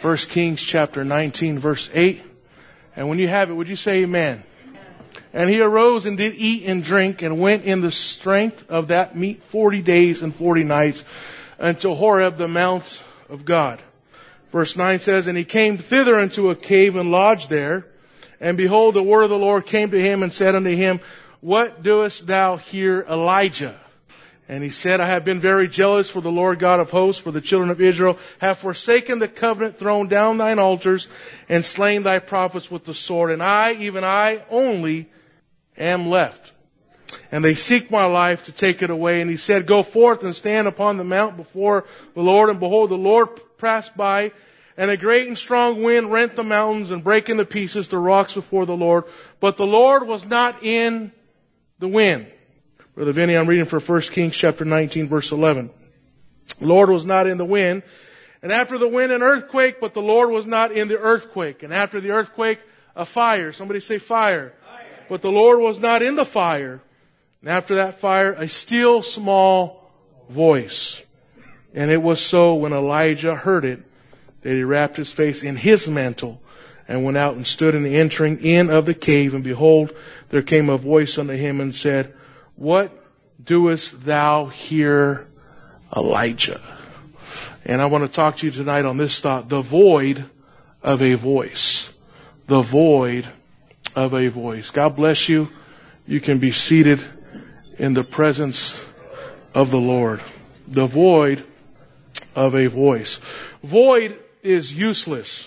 1 Kings chapter 19, verse 8. And when you have it, would you say amen? And he arose and did eat and drink and went in the strength of that meat 40 days and 40 nights unto Horeb, the mount of God. Verse 9 says, and he came thither into a cave and lodged there. And behold, the word of the Lord came to him and said unto him, what doest thou here, Elijah? And he said, I have been very jealous for the Lord God of hosts, for the children of Israel have forsaken the covenant, thrown down thine altars, and slain thy prophets with the sword. And I, even I only, am left. And they seek my life to take it away. And he said, go forth and stand upon the mount before the Lord. And behold, the Lord passed by, and a great and strong wind rent the mountains and brake into pieces the rocks before the Lord. But the Lord was not in the wind. Brother Vinny, I'm reading for 1 Kings chapter 19, verse 11. The Lord was not in the wind. And after the wind, an earthquake, but the Lord was not in the earthquake. And after the earthquake, a fire. Somebody say fire. But the Lord was not in the fire. And after that fire, a still small voice. And it was so when Elijah heard it, that he wrapped his face in his mantle and went out and stood in the entering in of the cave. And behold, there came a voice unto him and said, what doest thou here, Elijah? And I want to talk to you tonight on this thought, the void of a voice. The void of a voice. God bless you. You can be seated in the presence of the Lord. The void of a voice. Void is useless.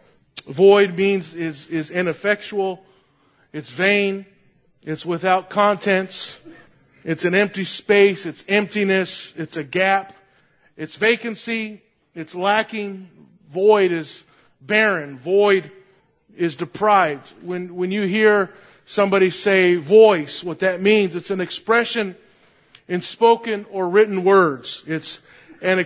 Void means is ineffectual. It's vain. It's without contents. It's an empty space. It's emptiness. It's a gap. It's vacancy. It's lacking. Void is barren. Void is deprived. When you hear somebody say voice, what that means, it's an expression in spoken or written words. It's an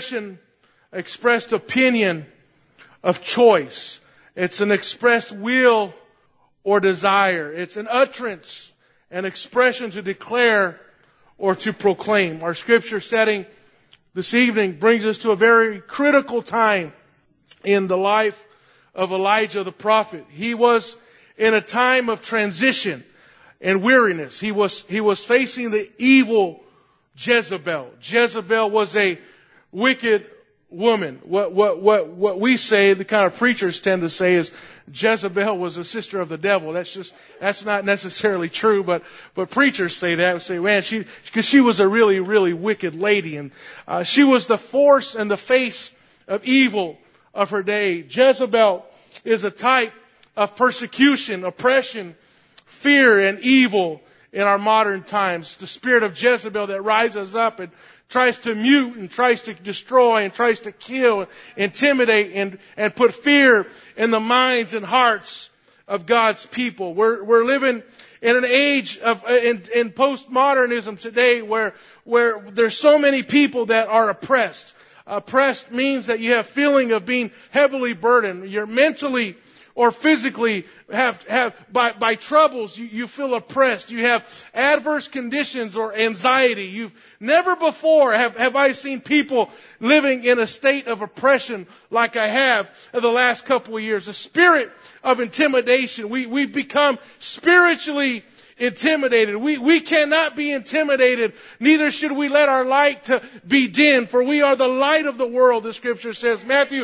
expressed opinion of choice. It's an expressed will or desire. It's an utterance, an expression to declare or to proclaim. Our scripture setting this evening brings us to a very critical time in the life of Elijah the prophet. He was in a time of transition and weariness. He was facing the evil Jezebel. Jezebel was a wicked woman. What we say, the kind of preachers tend to say, is Jezebel was a sister of the devil. That's not necessarily true, but preachers say that. Say, man, because she was a really, really wicked lady, and she was the force and the face of evil of her day. Jezebel is a type of persecution, oppression, fear, and evil in our modern times. The spirit of Jezebel that rises up and tries to mute and tries to destroy and tries to kill, intimidate and put fear in the minds and hearts of God's people. We're living in an age of in postmodernism today where there's so many people that are oppressed. Oppressed means that you have feeling of being heavily burdened. You're mentally or physically have by troubles, you feel oppressed. You have adverse conditions or anxiety. You've never before have I seen people living in a state of oppression like I have in the last couple of years. A spirit of intimidation. We've become spiritually intimidated. We cannot be intimidated. Neither should we let our light to be dimmed, for we are the light of the world, the scripture says. Matthew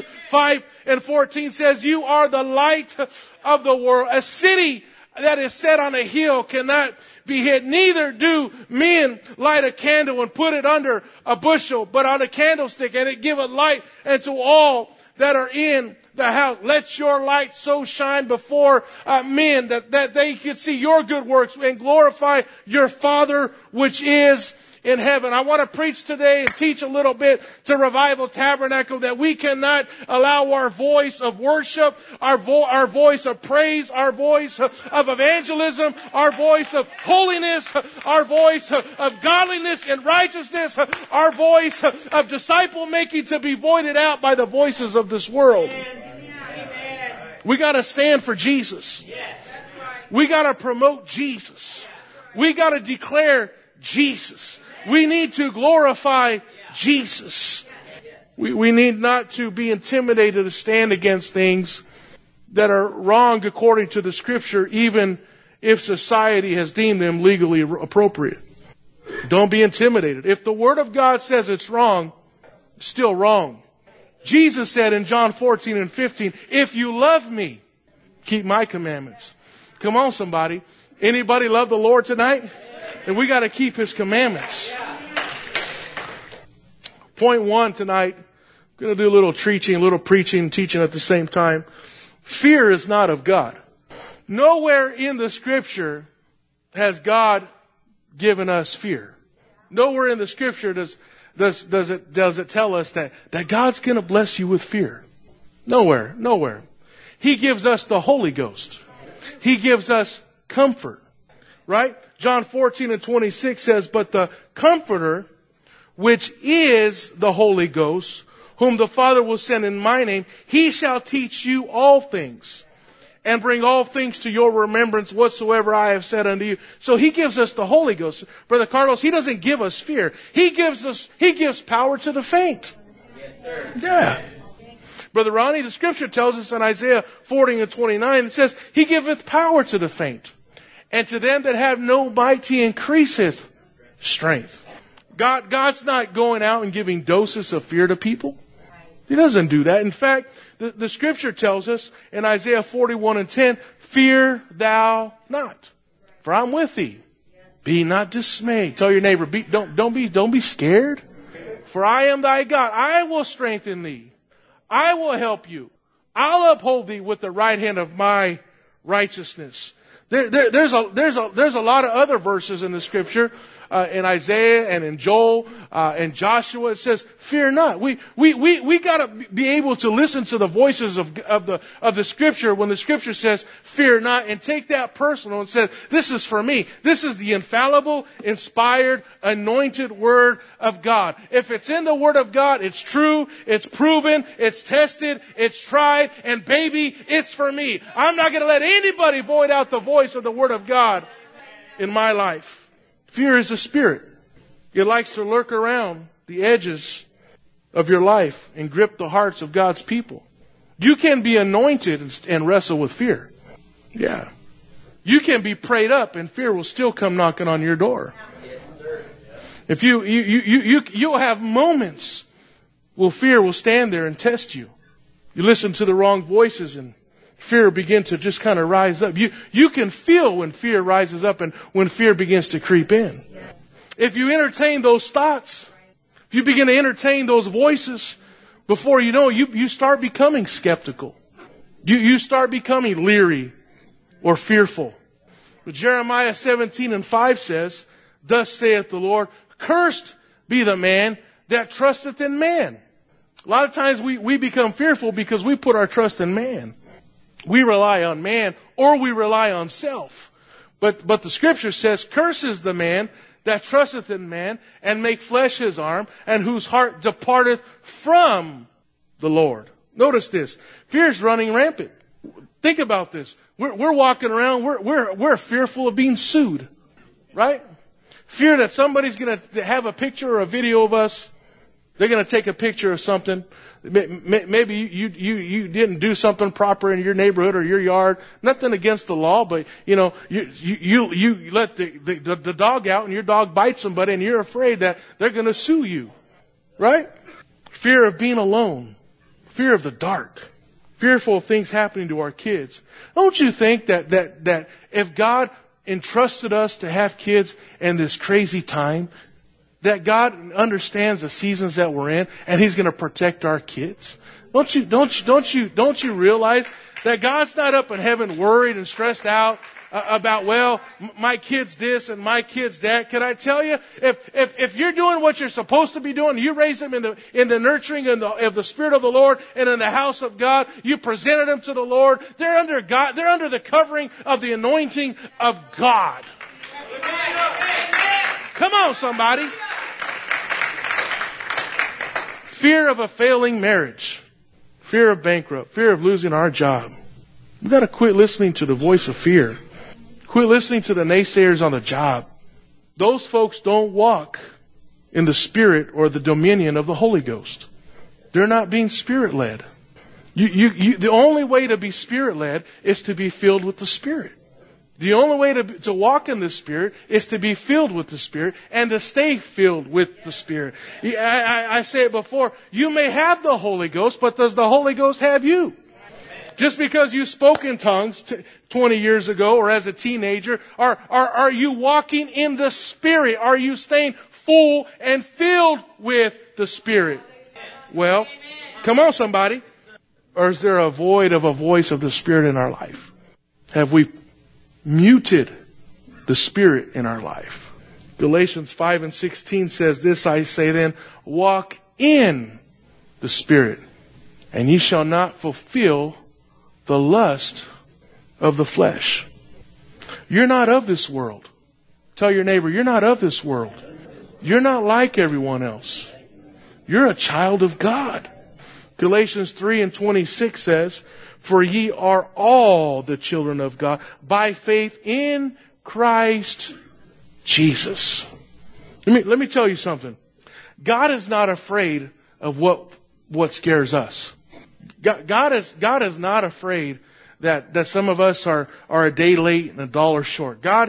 5:14 says, you are the light of the world. A city that is set on a hill cannot be hid. Neither do men light a candle and put it under a bushel, but on a candlestick, and it giveth light unto all that are in the house. Let your light so shine before men that they could see your good works and glorify your Father which is in heaven. I want to preach today and teach a little bit to Revival Tabernacle that we cannot allow our voice of worship, our voice of praise, our voice of evangelism, our voice of holiness, our voice of godliness and righteousness, our voice of disciple making to be voided out by the voices of this world. We got to stand for Jesus. We got to promote Jesus. We got to declare Jesus. We need to glorify Jesus. We need not to be intimidated to stand against things that are wrong according to the Scripture, even if society has deemed them legally appropriate. Don't be intimidated. If the Word of God says it's wrong, it's still wrong. Jesus said in John 14 and 15, if you love me, keep my commandments. Come on, somebody. Anybody love the Lord tonight? And we got to keep His commandments. Point 1 tonight. I'm going to do a little preaching, teaching at the same time. Fear is not of God. Nowhere in the Scripture has God given us fear. Nowhere in the Scripture does it tell us that God's going to bless you with fear. Nowhere. He gives us the Holy Ghost. He gives us comfort. Right? John 14 and 26 says, but the Comforter, which is the Holy Ghost, whom the Father will send in my name, He shall teach you all things, and bring all things to your remembrance whatsoever I have said unto you. So He gives us the Holy Ghost. Brother Carlos, He doesn't give us fear. He gives power to the faint. Yes, sir. Yeah. Brother Ronnie, the Scripture tells us in Isaiah 40 and 29, it says, He giveth power to the faint. And to them that have no might, He increaseth strength. God's not going out and giving doses of fear to people. He doesn't do that. In fact, the Scripture tells us in Isaiah 41 and 10, fear thou not, for I'm with thee. Be not dismayed. Tell your neighbor, don't be scared. For I am thy God. I will strengthen thee. I will help you. I'll uphold thee with the right hand of my righteousness. There's a lot of other verses in the Scripture, in Isaiah and in Joel, and Joshua. It says, fear not. We gotta be able to listen to the voices of the Scripture when the Scripture says, fear not, and take that personal and say, this is for me. This is the infallible, inspired, anointed Word of God. If it's in the Word of God, it's true, it's proven, it's tested, it's tried, and baby, it's for me. I'm not gonna let anybody void out the voice of the Word of God in my life. Fear is a spirit. It likes to lurk around the edges of your life and grip the hearts of God's people. You can be anointed and wrestle with fear. Yeah. You can be prayed up and fear will still come knocking on your door. If you'll have moments where fear will stand there and test you. You listen to the wrong voices and fear begin to just kind of rise up. You can feel when fear rises up and when fear begins to creep in. If you entertain those thoughts, if you begin to entertain those voices, before you know, you start becoming skeptical. You start becoming leery or fearful. But Jeremiah 17 and 5 says, thus saith the Lord, cursed be the man that trusteth in man. A lot of times we become fearful because we put our trust in man. We rely on man or we rely on self. But the Scripture says, curses the man that trusteth in man and make flesh his arm and whose heart departeth from the Lord. Notice this. Fear is running rampant. Think about this. We're walking around, we're fearful of being sued. Right? Fear that somebody's going to have a picture or a video of us. They're going to take a picture of something. Maybe you didn't do something proper in your neighborhood or your yard. Nothing against the law, but you let the dog out and your dog bites somebody and you're afraid that they're going to sue you. Right? Fear of being alone. Fear of the dark. Fearful of things happening to our kids. Don't you think that if God entrusted us to have kids in this crazy time, that God understands the seasons that we're in and He's going to protect our kids? Don't you realize that God's not up in heaven worried and stressed out about, my kid's this and my kid's that? Can I tell you, if you're doing what you're supposed to be doing, you raise them in the nurturing of the Spirit of the Lord and in the house of God, you presented them to the Lord, they're under God, they're under the covering of the anointing of God. Come on, somebody. Fear of a failing marriage. Fear of bankrupt. Fear of losing our job. We've got to quit listening to the voice of fear. Quit listening to the naysayers on the job. Those folks don't walk in the Spirit or the dominion of the Holy Ghost. they're not being Spirit-led. The only way to be Spirit-led is to be filled with the Spirit. The only way to walk in the Spirit is to be filled with the Spirit and to stay filled with the Spirit. I say it before, you may have the Holy Ghost, but does the Holy Ghost have you? Just because you spoke in tongues 20 years ago or as a teenager, are you walking in the Spirit? Are you staying full and filled with the Spirit? Well, come on somebody. Or is there a void of a voice of the Spirit in our life? Have we muted the Spirit in our life? Galatians 5:16 says this, I say then, walk in the Spirit, and ye shall not fulfill the lust of the flesh. You're not of this world. Tell your neighbor, you're not of this world. You're not like everyone else. You're a child of God. Galatians 3:26 says, for ye are all the children of God by faith in Christ Jesus. Let me tell you something. God is not afraid of what scares us. God is not afraid that some of us are a day late and a dollar short. God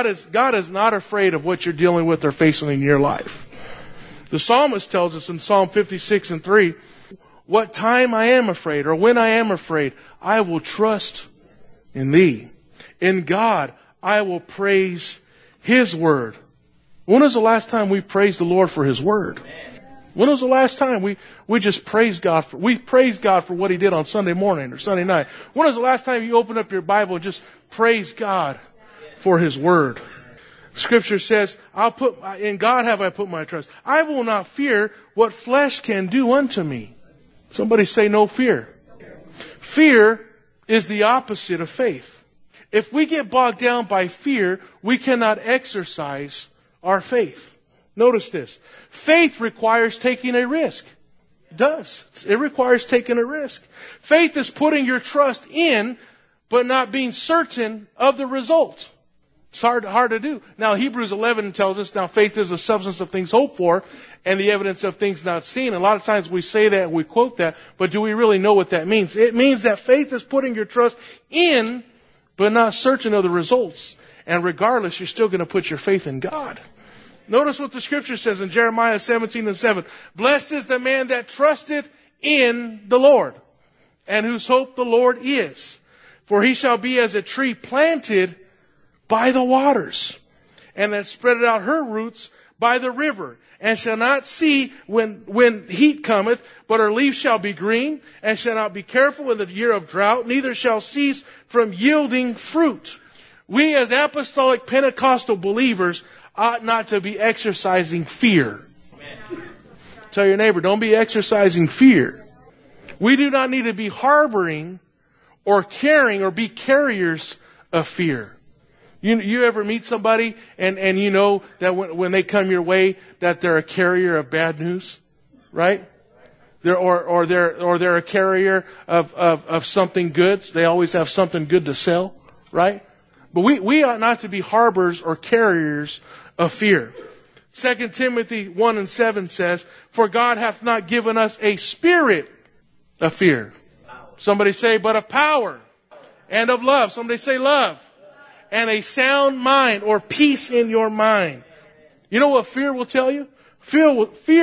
is not afraid of what you're dealing with or facing in your life. The psalmist tells us in Psalm 56:3, what time I am afraid or when I am afraid, I will trust in thee. In God, I will praise His word. When was the last time we praised the Lord for His word? When was the last time we just praised God for what He did on Sunday morning or Sunday night? When was the last time you opened up your Bible and just praised God for His word? Scripture says, in God have I put my trust. I will not fear what flesh can do unto me. Somebody say no fear. Fear is the opposite of faith. If we get bogged down by fear, we cannot exercise our faith. Notice this. Faith requires taking a risk. It does. It requires taking a risk. Faith is putting your trust in, but not being certain of the result. It's hard to do. Now, Hebrews 11 tells us, now faith is the substance of things hoped for and the evidence of things not seen. A lot of times we say that and we quote that, but do we really know what that means? It means that faith is putting your trust in, but not certain of the results. And regardless, you're still going to put your faith in God. Notice what the Scripture says in Jeremiah 17:7. Blessed is the man that trusteth in the Lord, and whose hope the Lord is. For he shall be as a tree planted by the waters, and that spreadeth out her roots by the river, and shall not see when heat cometh, but her leaves shall be green, and shall not be careful in the year of drought, neither shall cease from yielding fruit. We as apostolic Pentecostal believers ought not to be exercising fear. Amen. Tell your neighbor, don't be exercising fear. We do not need to be harboring or carrying or be carriers of fear. You ever meet somebody and you know that when they come your way that they're a carrier of bad news, right? They're a carrier of something good. They always have something good to sell, right? But we ought not to be harbors or carriers of fear. 2 Timothy 1:7 says, for God hath not given us a spirit of fear. Somebody say, but of power and of love. Somebody say love. And a sound mind or peace in your mind. You know what fear will tell you? Fear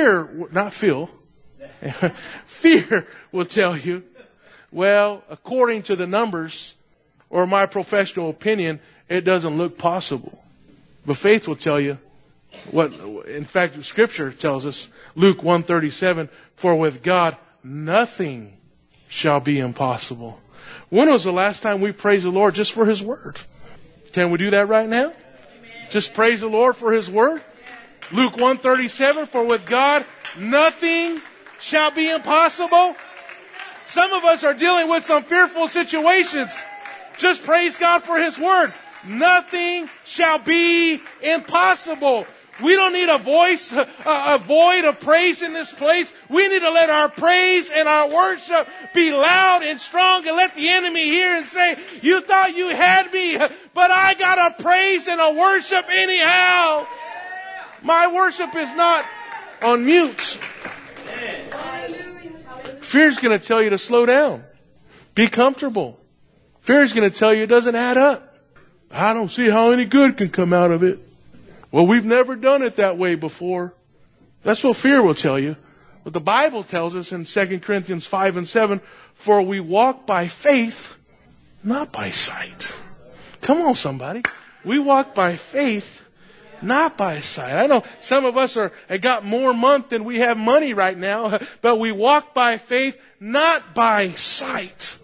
will tell you, well, according to the numbers or my professional opinion, it doesn't look possible. But faith will tell you what, in fact, Scripture tells us, Luke 1:37, for with God nothing shall be impossible. When was the last time we praised the Lord just for His word? Can we do that right now? Amen. Just praise the Lord for His word. Luke 1:37, for with God nothing shall be impossible. Some of us are dealing with some fearful situations. Just praise God for His word. Nothing shall be impossible. We don't need a void of praise in this place. We need to let our praise and our worship be loud and strong and let the enemy hear and say, you thought you had me, but I got a praise and a worship anyhow. My worship is not on mute. Fear's going to tell you to slow down. Be comfortable. Fear's going to tell you it doesn't add up. I don't see how any good can come out of it. Well, we've never done it that way before. That's what fear will tell you. But the Bible tells us in 2 Corinthians 5 and 7, for we walk by faith, not by sight. Come on, somebody. We walk by faith, not by sight. I know some of us have got more month than we have money right now, but we walk by faith, not by sight.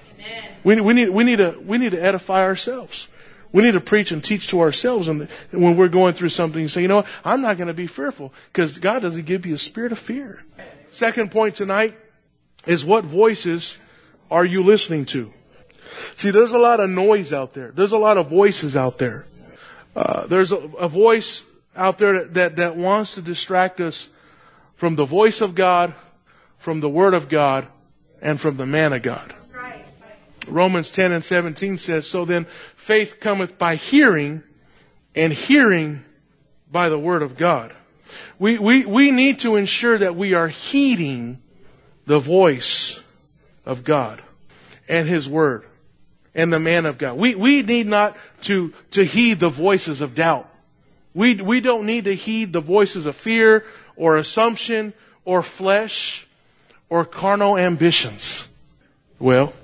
We need to edify ourselves. We need to preach and teach to ourselves, and when we're going through something, you say, you know what? I'm not going to be fearful, because God doesn't give you a spirit of fear. Second point tonight is, what voices are you listening to? See, there's a lot of noise out there. There's a lot of voices out there. There's a voice out there that wants to distract us from the voice of God, from the Word of God, and from the man of God. Romans 10 and 17 says, so then faith cometh by hearing, and hearing by the Word of God. We need to ensure that we are heeding the voice of God and His Word and the man of God. We need not to heed the voices of doubt. We don't need to heed the voices of fear or assumption or flesh or carnal ambitions. Well,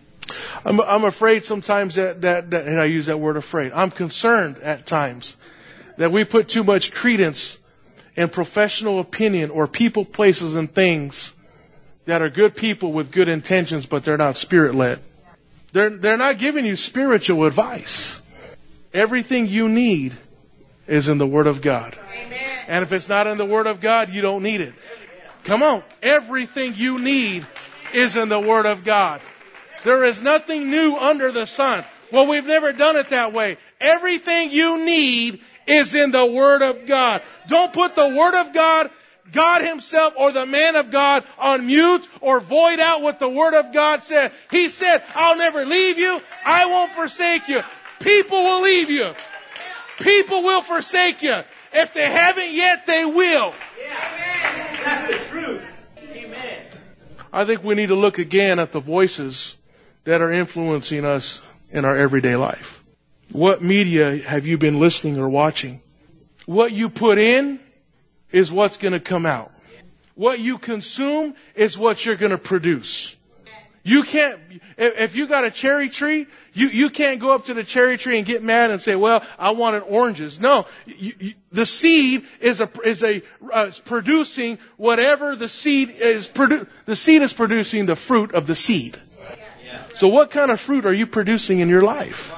I'm afraid sometimes that and I use that word afraid. I'm concerned at times that we put too much credence in professional opinion or people, places, and things that are good people with good intentions, but they're not spirit-led. They're not giving you spiritual advice. Everything you need is in the Word of God. Amen. And if it's not in the Word of God, you don't need it. Come on. Everything you need is in the Word of God. There is nothing new under the sun. Well, we've never done it that way. Everything you need is in the Word of God. Don't put the Word of God, God Himself, or the man of God on mute or void out what the Word of God said. He said, I'll never leave you. I won't forsake you. People will leave you. People will forsake you. If they haven't yet, they will. Yeah. That's the truth. Amen. I think we need to look again at the voices that are influencing us in our everyday life. What media have you been listening or watching? What you put in is what's going to come out. What you consume is what you're going to produce. You can't, if you got a cherry tree, you can't go up to the cherry tree and get mad and say, well, I wanted oranges. No, the seed is producing whatever the seed is the seed is producing the fruit of the seed. So what kind of fruit are you producing in your life?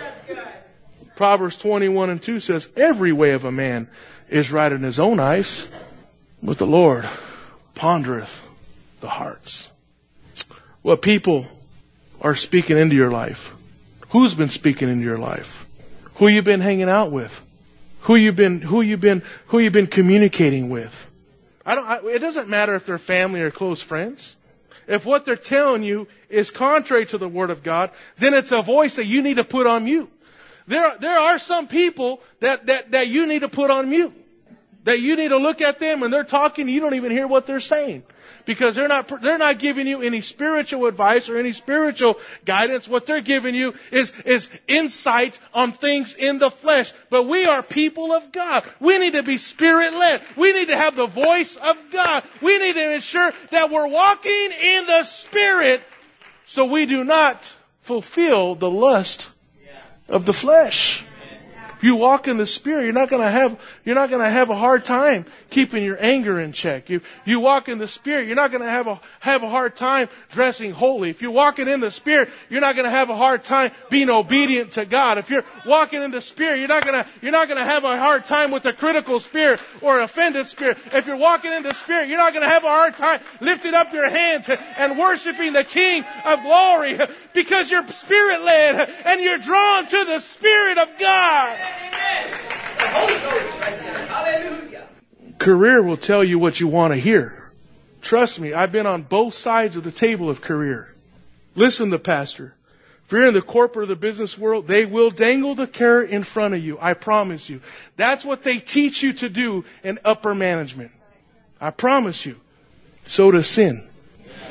Proverbs 21 and 2 says, every way of a man is right in his own eyes, but the Lord pondereth the hearts. What people are speaking into your life? Who's been speaking into your life? Who you been hanging out with? Who you been communicating with? It doesn't matter if they're family or close friends. If what they're telling you is contrary to the Word of God, then it's a voice that you need to put on mute. There are some people that you need to put on mute. That you need to look at them and they're talking, you don't even hear what they're saying. Because they're not giving you any spiritual advice or any spiritual guidance. What they're giving you is insight on things in the flesh. But we are people of God. We need to be Spirit-led. We need to have the voice of God. We need to ensure that we're walking in the Spirit so we do not fulfill the lust of the flesh. If you walk in the Spirit, you're not going to have a hard time keeping your anger in check. If you walk in the Spirit, you're not going to have a hard time dressing holy. If you're walking in the Spirit, you're not going to have a hard time being obedient to God. If you're walking in the Spirit, you're not going to have a hard time with a critical spirit or offended spirit. If you're walking in the Spirit, you're not going to have a hard time lifting up your hands and worshiping the King of Glory because you're Spirit-led and you're drawn to the Spirit of God. Amen. The Holy Ghost right there. Hallelujah. Career will tell you what you want to hear. Trust me, I've been on both sides of the table of career. Listen to Pastor. If you're in the corporate or the business world, they will dangle the carrot in front of you. I promise you. That's what they teach you to do in upper management. I promise you. So does sin.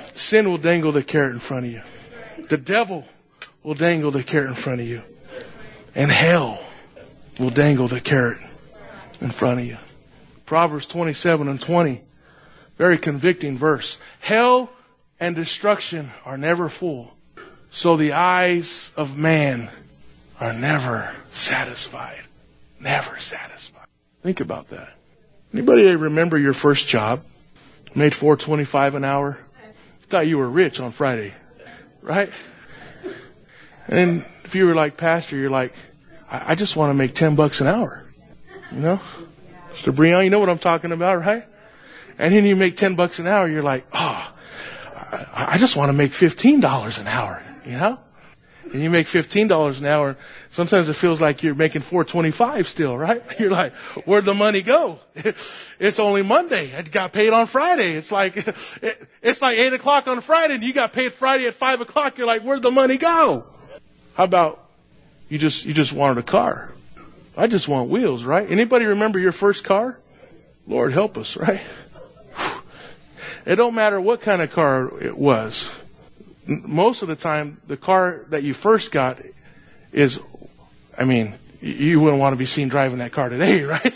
Sin will dangle the carrot in front of you. The devil will dangle the carrot in front of you. And hell will dangle the carrot in front of you. Proverbs 27:20. Very convicting verse. Hell and destruction are never full, so the eyes of man are never satisfied. Never satisfied. Think about that. Anybody remember your first job? Made $4.25 an hour? You thought you were rich on Friday, right? And if you were like pastor, you're like, I just want to make $10 an hour. You know? Mr. Breon, you know what I'm talking about, right? And then you make $10 an hour, you're like, oh, I just want to make $15 an hour, you know? And you make $15 an hour. Sometimes it feels like you're making $4.25 still, right? You're like, where'd the money go? It's only Monday. I got paid on Friday. It's like 8 o'clock on Friday and you got paid Friday at 5 o'clock. You're like, where'd the money go? How about you just wanted a car? I just want wheels, right? Anybody remember your first car? Lord help us, right? It don't matter what kind of car it was. Most of the time, the car that you first got is, you wouldn't want to be seen driving that car today, right?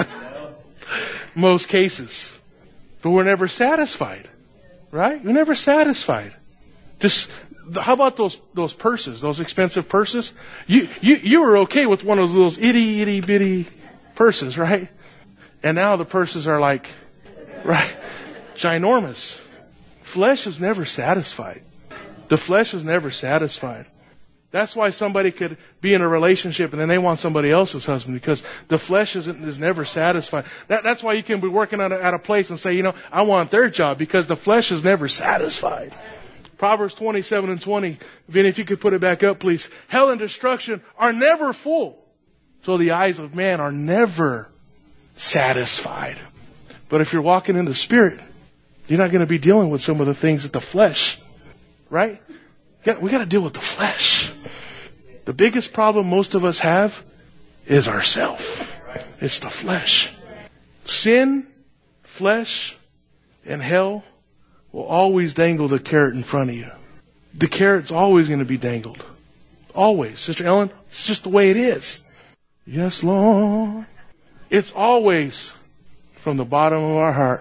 Most cases. But we're never satisfied, right? We're never satisfied. How about those purses, those expensive purses? You were okay with one of those itty bitty purses, right? And now the purses are like, right, ginormous. Flesh is never satisfied. The flesh is never satisfied. That's why somebody could be in a relationship and then they want somebody else's husband, because the flesh is never satisfied. That's why you can be working at a place and say, I want their job, because the flesh is never satisfied. Proverbs 27:20. Vinny, if you could put it back up, please. Hell and destruction are never full, so the eyes of man are never satisfied. But if you're walking in the Spirit, you're not going to be dealing with some of the things that the flesh, right? We got to deal with the flesh. The biggest problem most of us have is ourself. It's the flesh. Sin, flesh, and hell will always dangle the carrot in front of you. The carrot's always going to be dangled. Always. Sister Ellen, it's just the way it is. Yes, Lord. It's always from the bottom of our heart.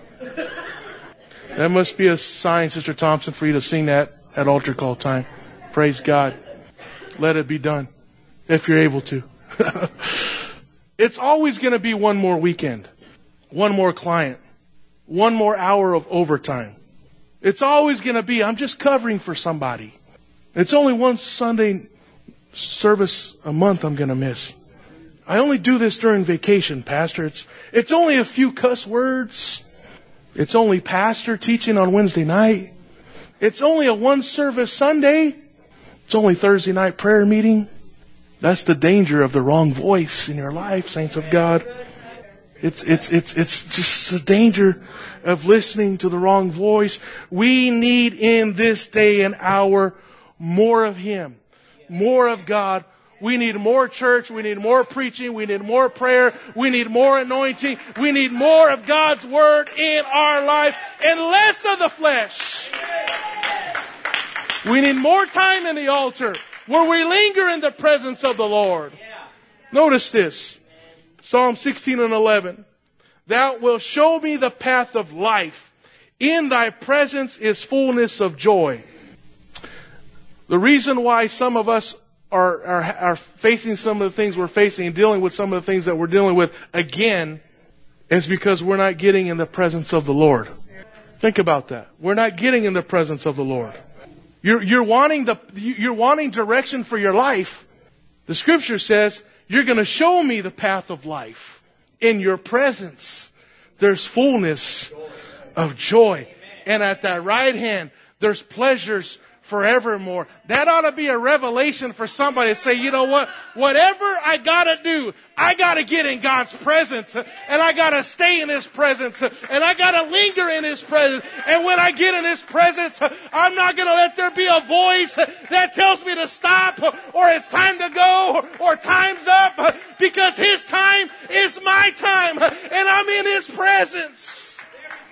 That must be a sign, Sister Thompson, for you to sing that at altar call time. Praise God. Let it be done, if you're able to. It's always going to be one more weekend, one more client, one more hour of overtime. It's always going to be, I'm just covering for somebody. It's only one Sunday service a month I'm going to miss. I only do this during vacation, Pastor. It's only a few cuss words. It's only pastor teaching on Wednesday night. It's only a one service Sunday. It's only Thursday night prayer meeting. That's the danger of the wrong voice in your life, saints of God. It's just the danger of listening to the wrong voice. We need in this day and hour more of Him, more of God. We need more church. We need more preaching. We need more prayer. We need more anointing. We need more of God's Word in our life and less of the flesh. We need more time in the altar where we linger in the presence of the Lord. Notice this. Psalm 16:11. Thou wilt show me the path of life. In thy presence is fullness of joy. The reason why some of us are facing some of the things we're facing and dealing with some of the things that we're dealing with again is because we're not getting in the presence of the Lord. Think about that. We're not getting in the presence of the Lord. You're wanting direction for your life. The Scripture says, you're going to show me the path of life. In your presence, there's fullness of joy. And at thy right hand, there's pleasures forevermore. That ought to be a revelation for somebody to say, you know what? Whatever I gotta do, I gotta get in God's presence. And I gotta stay in His presence. And I gotta linger in His presence. And when I get in His presence, I'm not gonna let there be a voice that tells me to stop, or it's time to go, or time's up, because His time is my time. And I'm in His presence.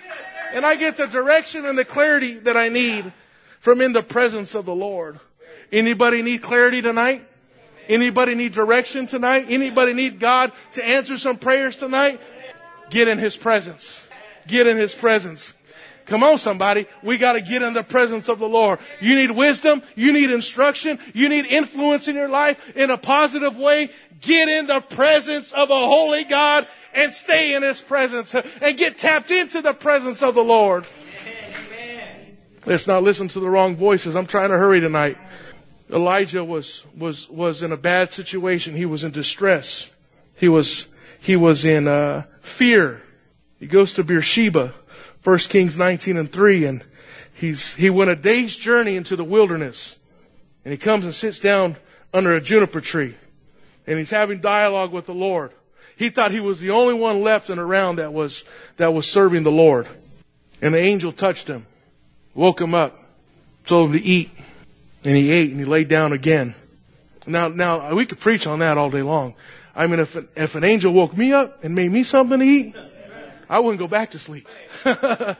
And I get the direction and the clarity that I need from in the presence of the Lord. Anybody need clarity tonight? Anybody need direction tonight? Anybody need God to answer some prayers tonight? Get in His presence. Get in His presence. Come on, somebody. We got to get in the presence of the Lord. You need wisdom. You need instruction. You need influence in your life in a positive way. Get in the presence of a holy God and stay in His presence and get tapped into the presence of the Lord. Amen. Let's not listen to the wrong voices. I'm trying to hurry tonight. Elijah was in a bad situation. He was in distress. He was in fear. He goes to Beersheba, 1 Kings 19:3, and he went a day's journey into the wilderness. And he comes and sits down under a juniper tree. And he's having dialogue with the Lord. He thought he was the only one left and around that was serving the Lord. And the angel touched him, woke him up, told him to eat. And he ate and he laid down again. Now we could preach on that all day long. I mean, if an angel woke me up and made me something to eat, I wouldn't go back to sleep. But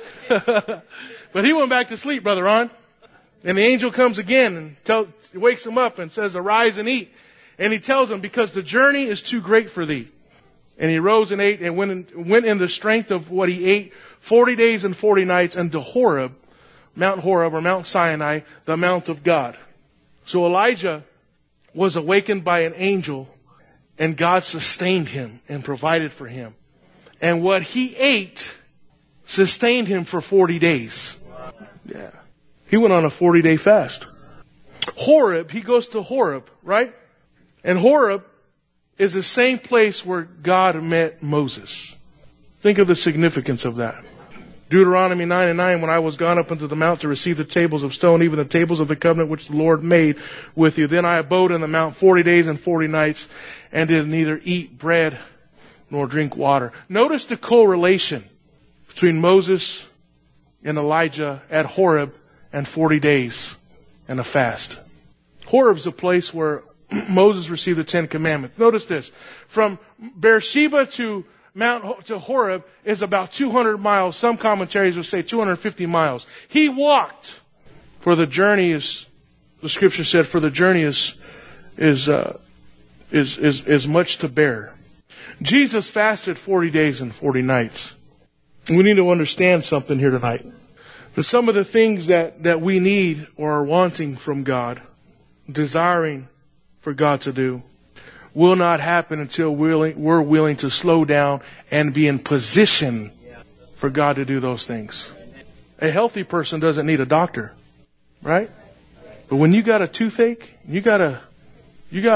he went back to sleep, Brother Ron. And the angel comes again and wakes him up and says, arise and eat. And he tells him, because the journey is too great for thee. And he rose and ate and went in the strength of what he ate 40 days and 40 nights unto Horeb, Mount Horeb or Mount Sinai, the Mount of God. So Elijah was awakened by an angel, and God sustained him and provided for him. And what he ate sustained him for 40 days. Yeah. He went on a 40-day fast. Horeb, he goes to Horeb, right? And Horeb is the same place where God met Moses. Think of the significance of that. Deuteronomy 9:9, when I was gone up into the mount to receive the tables of stone, even the tables of the covenant which the Lord made with you. Then I abode in the mount 40 days and 40 nights and did neither eat bread nor drink water. Notice the correlation between Moses and Elijah at Horeb and 40 days and a fast. Horeb's a place where Moses received the 10 Commandments. Notice this. From Beersheba to Horeb is about 200 miles. Some commentaries will say 250 miles. He walked, for the journey is, the scripture said, for the journey is much to bear. Jesus fasted 40 days and 40 nights. We need to understand something here tonight. That some of the things that we need or are wanting from God, desiring for God to do, will not happen until we're willing to slow down and be in position for God to do those things. A healthy person doesn't need a doctor, right? But when you got a toothache, you need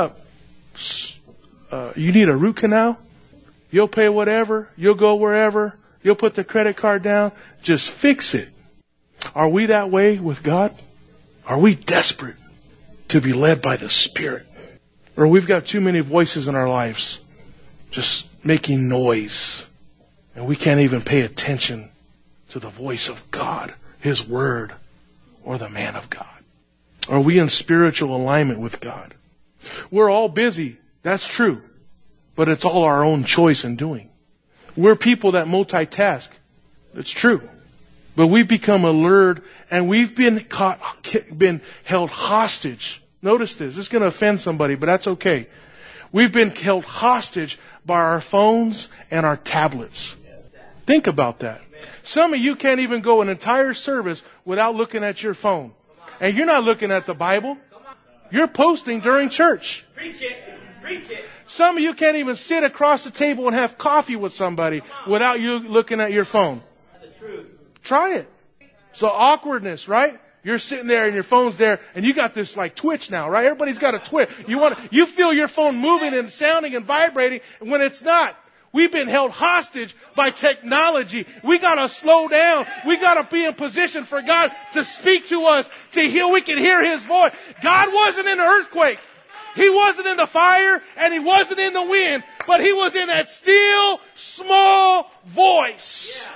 a root canal, you'll pay whatever, you'll go wherever, you'll put the credit card down, just fix it. Are we that way with God? Are we desperate to be led by the Spirit? Or we've got too many voices in our lives just making noise, and we can't even pay attention to the voice of God, His Word, or the man of God? Are we in spiritual alignment with God? We're all busy. That's true. But it's all our own choice in doing. We're people that multitask. It's true. But we've become allured, and we've been held hostage. Notice this. This is going to offend somebody, but that's okay. We've been held hostage by our phones and our tablets. Think about that. Some of you can't even go an entire service without looking at your phone. And you're not looking at the Bible. You're posting during church. Preach it. Preach it. Some of you can't even sit across the table and have coffee with somebody without you looking at your phone. Try it. So awkwardness, right? You're sitting there and your phone's there and you got this like twitch now, right? Everybody's got a twitch. You feel your phone moving and sounding and vibrating when it's not. We've been held hostage by technology. We got to slow down. We got to be in position for God to speak to us, to hear. We can hear His voice. God wasn't in the earthquake. He wasn't in the fire and He wasn't in the wind, but He was in that still, small voice.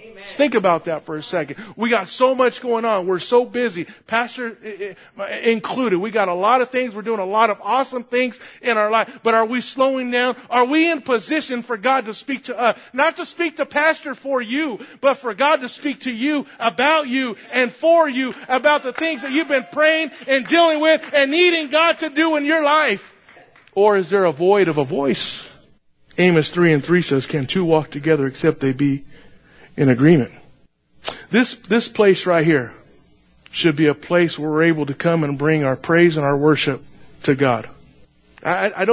Just think about that for a second. We got so much going on. We're so busy. Pastor included. We got a lot of things. We're doing a lot of awesome things in our life. But are we slowing down? Are we in position for God to speak to us? Not to speak to Pastor for you, but for God to speak to you, about you, and for you, about the things that you've been praying and dealing with and needing God to do in your life? Or is there a void of a voice? Amos 3:3 says, can two walk together except they be in agreement? This place right here should be a place where we're able to come and bring our praise and our worship to God. I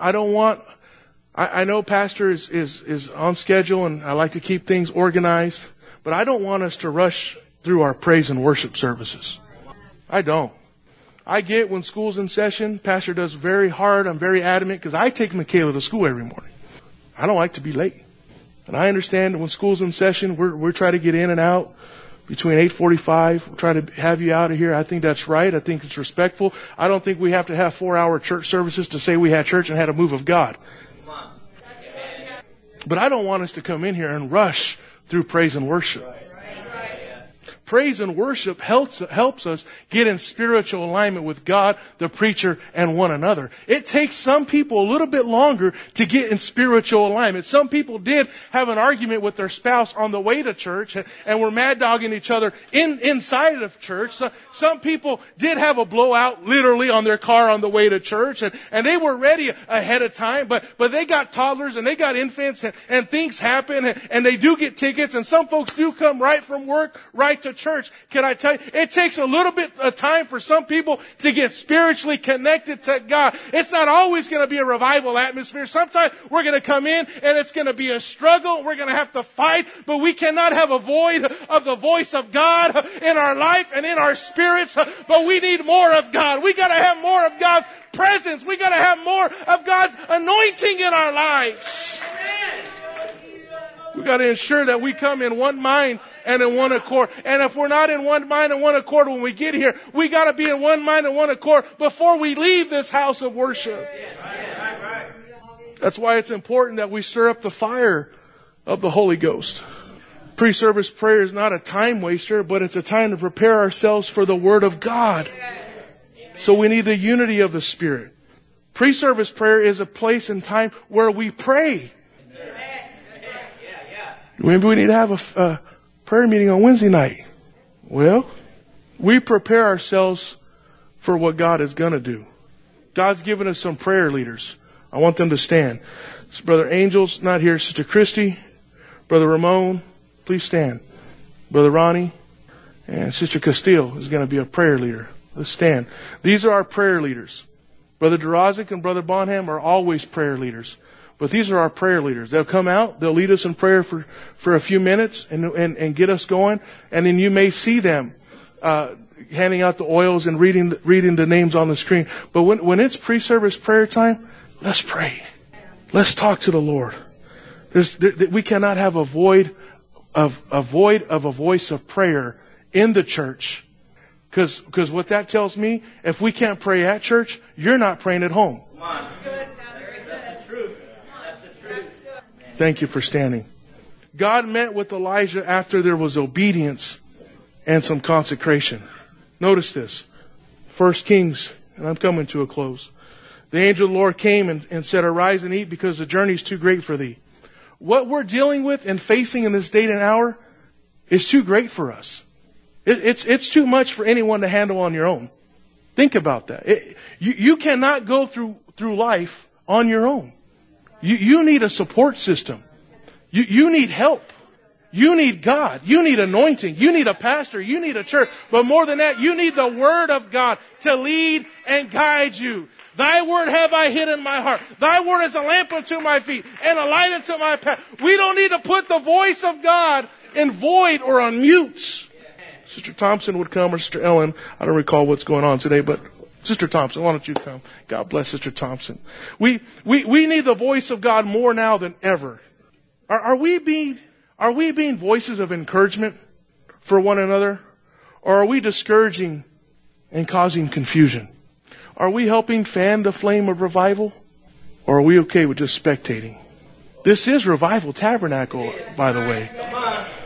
know Pastor is on schedule and I like to keep things organized, but I don't want us to rush through our praise and worship services. I don't. I get when school's in session, Pastor does very hard. I'm very adamant because I take Michaela to school every morning. I don't like to be late. And I understand that when school's in session, we're trying to get in and out between 8:45. We're trying to have you out of here. I think that's right. I think it's respectful. I don't think we have to have 4-hour church services to say we had church and had a move of God. But I don't want us to come in here and rush through praise and worship. Praise and worship helps us get in spiritual alignment with God, the preacher, and one another. It takes some people a little bit longer to get in spiritual alignment. Some people did have an argument with their spouse on the way to church and were mad dogging each other inside of church. Some people did have a blowout literally on their car on the way to church and they were ready ahead of time, but they got toddlers and they got infants and things happen and they do get tickets and some folks do come right from work right to church. Can I tell you, it takes a little bit of time for some people to get spiritually connected to God. It's not always going to be a revival atmosphere. Sometimes we're going to come in and it's going to be a struggle. We're going to have to fight, but we cannot have a void of the voice of God in our life and in our spirits, but we need more of God. We got to have more of God's presence. We got to have more of God's anointing in our lives. We got to ensure that we come in one mind and in one accord. And if we're not in one mind and one accord when we get here, we got to be in one mind and one accord before we leave this house of worship. That's why it's important that we stir up the fire of the Holy Ghost. Pre-service prayer is not a time waster, but it's a time to prepare ourselves for the Word of God. So we need the unity of the Spirit. Pre-service prayer is a place and time where we pray. Maybe we need to have a prayer meeting on Wednesday night. Well, we prepare ourselves for what God is going to do. God's given us some prayer leaders. I want them to stand. So Brother Angel's not here. Sister Christy, Brother Ramon, please stand. Brother Ronnie, and Sister Castillo is going to be a prayer leader. Let's stand. These are our prayer leaders. Brother Durazic and Brother Bonham are always prayer leaders. But these are our prayer leaders. They'll come out, they'll lead us in prayer for a few minutes and get us going. And then you may see them handing out the oils and reading the names on the screen. But when it's pre-service prayer time, let's pray. Let's talk to the Lord. We cannot have a void of a voice of prayer in the church. Because what that tells me, if we can't pray at church, you're not praying at home. Come on. Thank you for standing. God met with Elijah after there was obedience and some consecration. Notice this. 1 Kings, and I'm coming to a close. The angel of the Lord came and said, arise and eat because the journey is too great for thee. What we're dealing with and facing in this day and hour is too great for us. It's too much for anyone to handle on your own. Think about that. You cannot go through life on your own. You need a support system. You need help. You need God. You need anointing. You need a pastor. You need a church. But more than that, you need the Word of God to lead and guide you. Thy word have I hid in my heart. Thy word is a lamp unto my feet and a light unto my path. We don't need to put the voice of God in void or on mute. Sister Thompson would come, or Sister Ellen. I don't recall what's going on today, but Sister Thompson, why don't you come? God bless Sister Thompson. We need the voice of God more now than ever. Are we being voices of encouragement for one another? Or are we discouraging and causing confusion? Are we helping fan the flame of revival? Or are we okay with just spectating? This is Revival Tabernacle, by the way.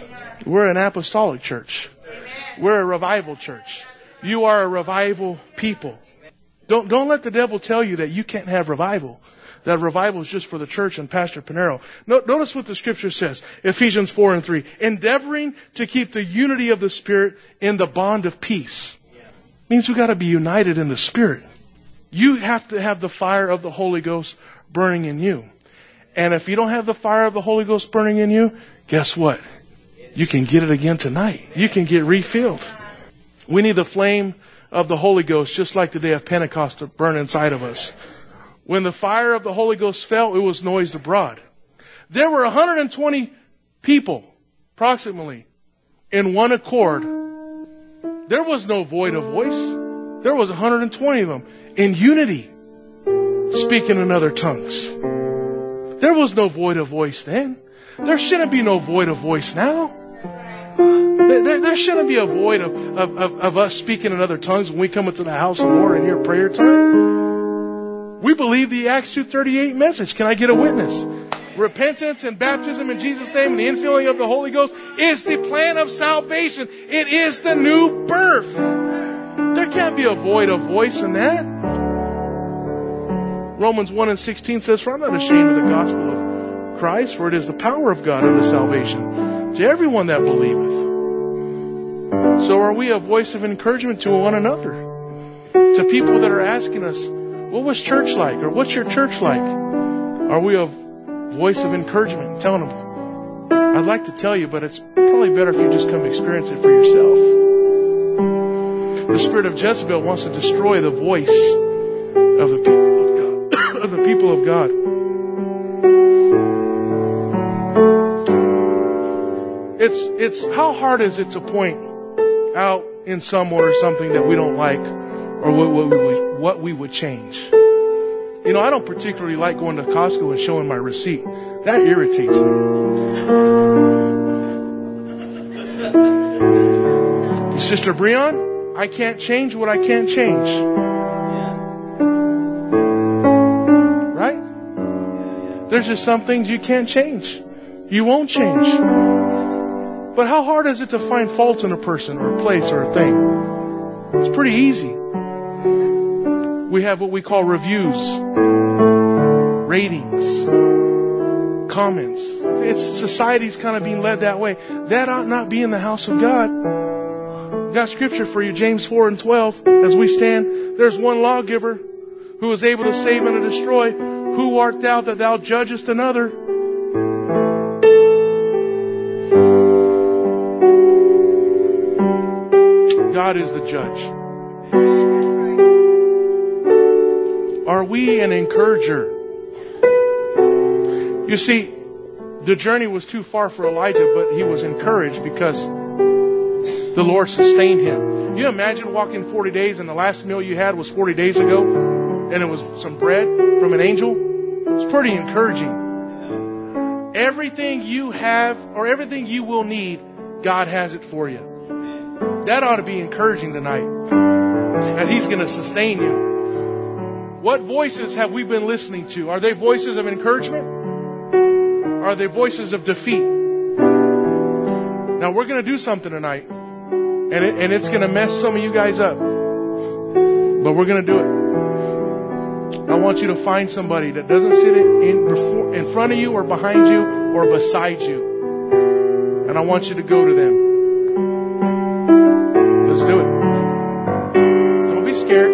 We're an apostolic church. We're a revival church. You are a revival people. Don't let the devil tell you that you can't have revival. That revival is just for the church and Pastor Pinero. Notice what the scripture says. Ephesians 4:3. Endeavoring to keep the unity of the Spirit in the bond of peace. Means we got to be united in the Spirit. You have to have the fire of the Holy Ghost burning in you. And if you don't have the fire of the Holy Ghost burning in you, guess what? You can get it again tonight. You can get refilled. We need the flame of the Holy Ghost, just like the day of Pentecost, to burn inside of us. When the fire of the Holy Ghost fell, it was noised abroad. There were 120 people, approximately, in one accord. There was no void of voice. There was 120 of them in unity, speaking in other tongues. There was no void of voice then. There shouldn't be no void of voice now. There shouldn't be a void of us speaking in other tongues when we come into the house of the Lord in your prayer time. We believe the Acts 2:38 message. Can I get a witness? Repentance and baptism in Jesus' name and the infilling of the Holy Ghost is the plan of salvation. It is the new birth. There can't be a void of voice in that. Romans 1:16 says, "For I'm not ashamed of the gospel of Christ, for it is the power of God unto salvation to everyone that believeth." So are we a voice of encouragement to one another? To people that are asking us, what was church like? Or what's your church like? Are we a voice of encouragement? Telling them, I'd like to tell you, but it's probably better if you just come experience it for yourself. The spirit of Jezebel wants to destroy the voice of the people of God. Of the people of God. It's how hard is it to point out in someone or something that we don't like, or what we would change. You know, I don't particularly like going to Costco and showing my receipt. That irritates me. Sister Breon, I can't change what I can't change. Right? There's just some things you can't change. You won't change. But how hard is it to find fault in a person or a place or a thing? It's pretty easy. We have what we call reviews, ratings, comments. Society's kind of being led that way. That ought not be in the house of God. I've got scripture for you, James 4:12. As we stand, there's one lawgiver who is able to save and to destroy. Who art thou that thou judgest another? God is the judge. Are we an encourager? You see, the journey was too far for Elijah, but he was encouraged because the Lord sustained him. You imagine walking 40 days and the last meal you had was 40 days ago and it was some bread from an angel? It's pretty encouraging. Everything you have or everything you will need, God has it for you. That ought to be encouraging tonight. And He's going to sustain you. What voices have we been listening to? Are they voices of encouragement? Or are they voices of defeat? Now we're going to do something tonight. And it's going to mess some of you guys up. But we're going to do it. I want you to find somebody that doesn't sit in front of you or behind you or beside you. And I want you to go to them. Let's do it. Don't be scared.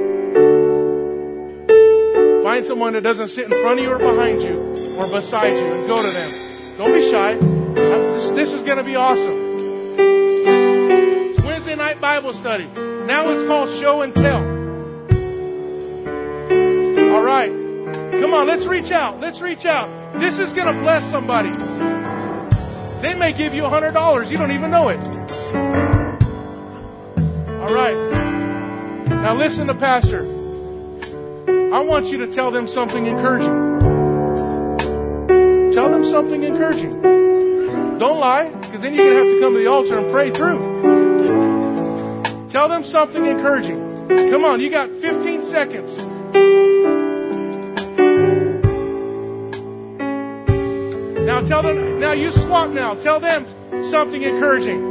Find someone that doesn't sit in front of you or behind you or beside you and go to them. Don't be shy. This is going to be awesome. It's Wednesday night Bible study. Now it's called Show and Tell. All right. Come on, let's reach out. Let's reach out. This is going to bless somebody. They may give you $100. You don't even know it. All right. Now listen to Pastor. I want you to tell them something encouraging. Tell them something encouraging. Don't lie, because then you're going to have to come to the altar and pray through. Tell them something encouraging. Come on, you got 15 seconds. Now tell them, now you swap now. Tell them something encouraging.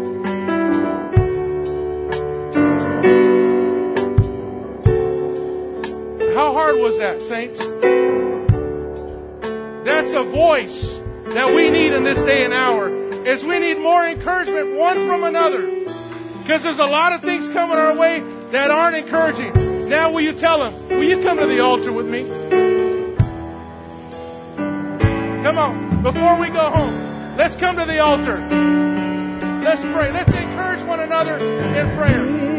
How hard was that, saints? That's a voice that we need in this day and hour. Is we need more encouragement one from another. Because there's a lot of things coming our way that aren't encouraging. Now will you tell them, will you come to the altar with me? Come on, before we go home, let's come to the altar. Let's pray. Let's encourage one another in prayer.